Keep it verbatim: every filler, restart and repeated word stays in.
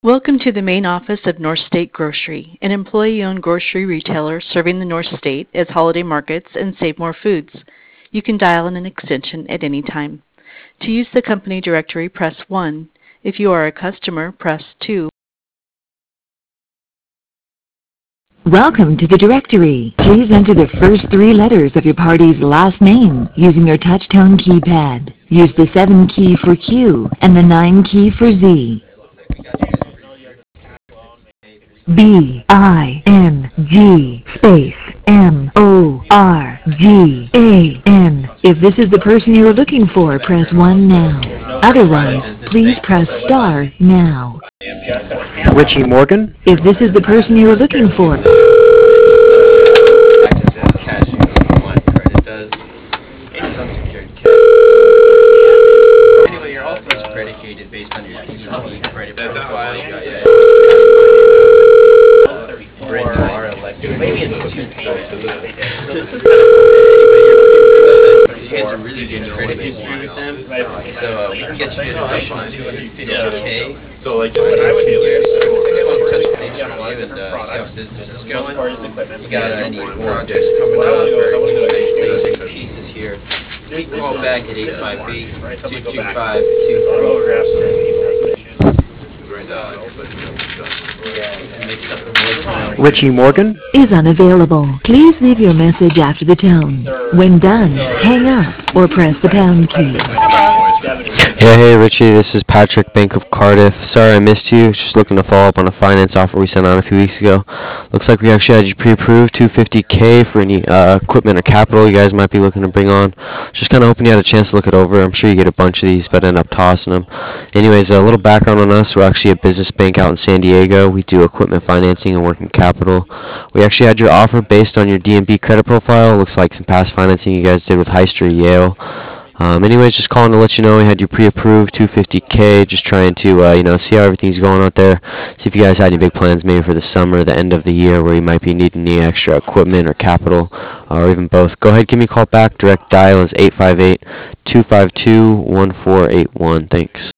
Welcome to the main office of North State Grocery, an employee-owned grocery retailer serving the North State as holiday markets and Save More Foods. You can dial in an extension at any time. To use the company directory, press one. If you are a customer, press two. Welcome to the directory. Please enter the first three letters of your party's last name using your touch-tone keypad. Use the seven key for Q and the nine key for Z. B I N G space M O R G A N. If this is the person you are looking for, press one now. Otherwise, please press star now. Richie Morgan? If this is the person you are looking for, Anyway, you're also predicated based on your P C P credit profile. Maybe it's two payments. So this is kind of anyway. You guys are really good credit history with them. So uh, we can get you good addition on two hundred fifty K. So like what I would do is I would touch base with you and uh, see how business is going. You got any projects coming up or any basic pieces here? We can call back at eight five eight, two two five, two three four six. Richie Morgan? is unavailable. Please leave your message after the tone. When done, hang up or press the pound key. Yeah, hey Richie, this is Patrick, Bank of Cardiff. Sorry I missed you. Just looking to follow up on a finance offer we sent out a few weeks ago. Looks like we actually had you pre-approved, two hundred fifty K for any uh, equipment or capital you guys might be looking to bring on. Just kind of hoping you had a chance to look it over. I'm sure you get a bunch of these, but end up tossing them. Anyways, a little background on us. We're actually a business bank out in San Diego. We do equipment financing and working capital. We actually had your offer based on your D and B credit profile. Looks like some past financing you guys did with Heister Yale. Um, anyways, just calling to let you know we had you pre-approved, two hundred fifty K, just trying to, uh, you know, see how everything's going out there, see if you guys had any big plans maybe for the summer, the end of the year, where you might be needing any extra equipment or capital, or even both. Go ahead, give me a call back. Direct dial is eight five eight, two five two, one four eight one. Thanks.